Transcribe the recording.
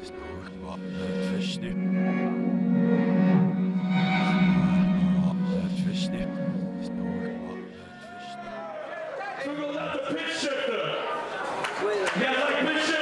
So goes out to pitch shifter. Yeah, like pitch shifter.